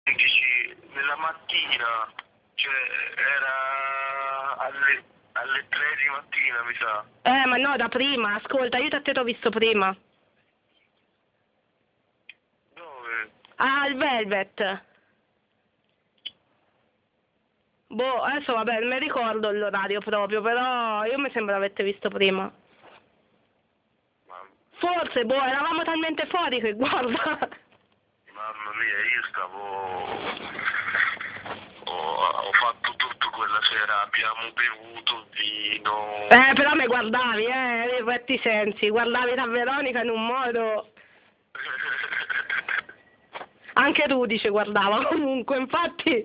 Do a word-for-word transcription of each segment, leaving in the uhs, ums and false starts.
Dici, nella mattina, cioè era alle, alle tre di mattina, mi sa. Eh, ma no, da prima, ascolta, io da te t'ho visto prima. Dove? Ah, al Velvet. Boh, adesso vabbè, non mi ricordo l'orario proprio, però io mi sembra avete visto prima. Mamma, Forse, boh, eravamo talmente fuori che guarda. mamma mia, io stavo... Ho, ho fatto tutto quella sera, abbiamo bevuto vino. Eh, però mi guardavi, eh, in retti sensi, guardavi da Veronica in un modo... Anche Rudice guardava comunque, infatti...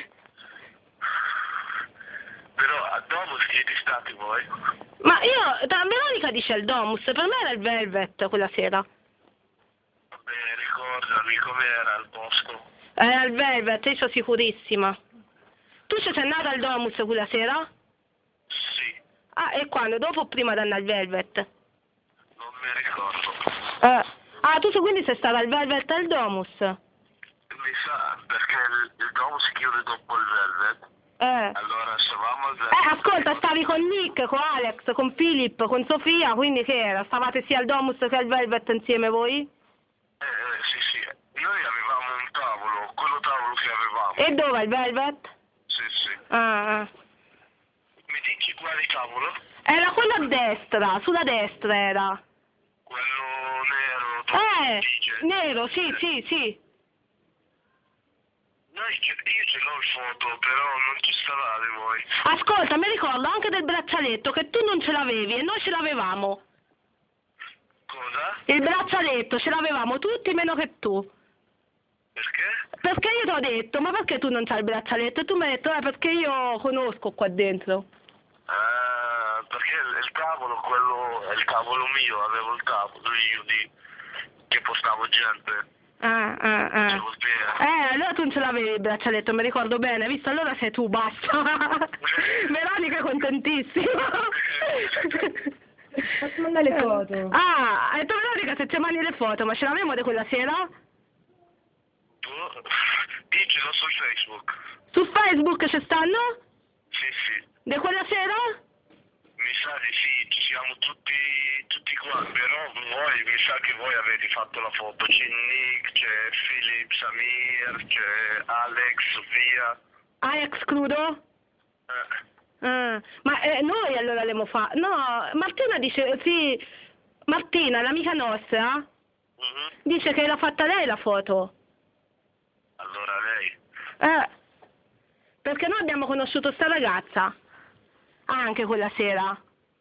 Però a Domus siete stati voi? Ma io, da Veronica dice il Domus, per me era il Velvet quella sera. Vabbè, ricordami com'era il posto. Era il Velvet, io sono sicurissima. Tu ci sei andata al Domus quella sera? Sì, Ah, e quando? Dopo o prima di andare al Velvet? non mi ricordo. Eh. Ah, tu quindi sei stata al Velvet e al Domus? Mi sa, perché il, il Domus si chiude dopo il Velvet. Eh. Allora stavamo al Velvet. Eh, ascolta, stavi con Nick, con Alex, con Philip, con Sofia, quindi che era? Stavate sia al Domus che al Velvet insieme voi? Eh, eh, sì, sì. Noi avevamo un tavolo, quello tavolo che avevamo. E dove, il Velvet? Sì, sì. Ah, ah. Mi dici quale tavolo? Era quello a destra, sulla destra era. Quello nero, dove Eh, dice. nero, sì, sì, sì. Noi, ce- io ce l'ho il foto, però non ci stavate voi. Ascolta, mi ricordo anche del braccialetto che tu non ce l'avevi e noi ce l'avevamo. Cosa? Il braccialetto ce l'avevamo tutti meno che tu. Perché? Perché io ti ho detto, ma perché tu non c'hai il braccialetto? E tu mi hai detto, eh, perché io conosco qua dentro. Ah, perché il, il tavolo, quello è il tavolo mio, avevo il tavolo io di che portavo gente. Ah, ah, ah. Facevo il pieno. Eh, allora tu non ce l'avevi il braccialetto, mi ricordo bene, visto? Allora sei tu, basta. Veronica è contentissima. Faccio mandare le foto. Ah, hai detto Veronica se ci mandi le foto, ma ce l'avevamo di quella sera? Boh, io ce l'ho su Facebook. Su Facebook ci stanno? Sì, sì. Di quella sera? Mi sa di sì, ci siamo tutti, tutti qua, però voi, mi sa che voi avete fatto la foto. C'è Nick, c'è Philip, Samir, c'è Alex, Sofia. Alex Crudo? Eh, Ah, ma eh, noi allora l'abbiamo fatto. No, Martina dice, sì, Martina, l'amica nostra, mhm. dice che l'ha fatta lei la foto. Allora lei. Eh, perché noi abbiamo conosciuto sta ragazza, anche quella sera.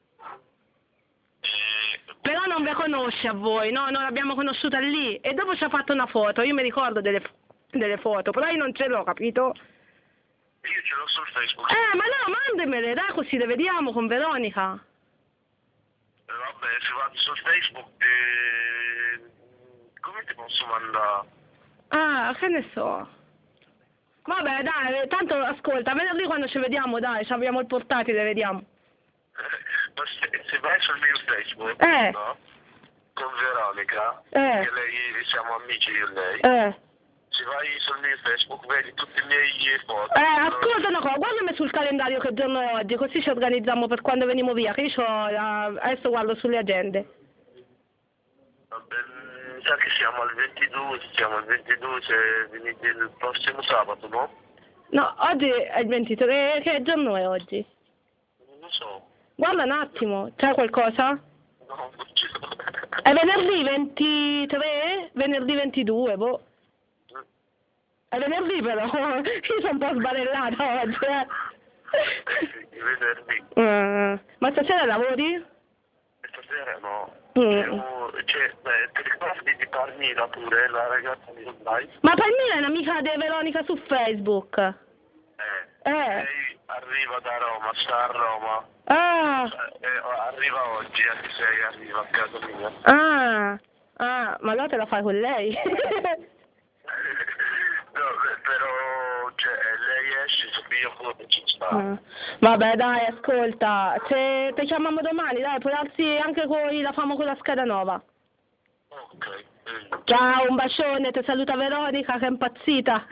Eh, Però non vi conosce a voi, no, non l'abbiamo conosciuta lì. E dopo ci ha fatto una foto, io mi ricordo delle, delle foto, però io non ce l'ho, capito? io ce l'ho su Facebook. Eh, ma no, mandamele, dai, così le vediamo con Veronica. Eh, vabbè, se vado su Facebook, eh, come ti posso mandare? Ah, che ne so. Vabbè, dai, tanto ascolta, venerdì quando ci vediamo, dai, ci abbiamo il portatile, vediamo. Ma se, se vai sul mio Facebook, Eh. no? Con Veronica, Eh. che lei siamo amici io e lei, Eh. se vai sul mio Facebook vedi tutti i miei foto. Eh, ascolta una cosa, guardami sul calendario che giorno è oggi, così ci organizziamo per quando veniamo via, che io c'ho la... adesso guardo sulle agende. Vabbè, mi sa che siamo al ventidue, siamo al ventidue, se venite il prossimo sabato, no? No, oggi è il ventitré, che giorno è oggi? Non lo so. Guarda un attimo, c'è qualcosa? No, non ci so. È venerdì ventitré? Venerdì ventidue, boh. È venerdì però, io sono un po' sbarellata oggi, eh. Sì, venerdì. Mm, ma stasera lavori? E stasera no. Mm. Io- Cioè, beh, ti ricordi di Parmira pure, la ragazza di online? Ma Palmira è un'amica di Veronica su Facebook. Eh. Eh. Lei arriva da Roma, sta a Roma. Ah, Eh, arriva oggi, alle sei arriva a casa mia. ah, ah, ma allora te la fai con lei? No, beh, però, cioè, lei esce, io pure ci sta. Ah. Vabbè dai, ascolta, se ti chiamiamo domani, dai, puoi darsi anche con la famo con la scheda nuova. Ok. Mm. Ciao, un bacione, ti saluta Veronica che è impazzita.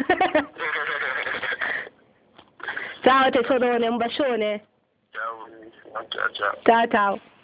Ciao tesorone, un bacione. Ciao, ciao, ciao. Ciao ciao.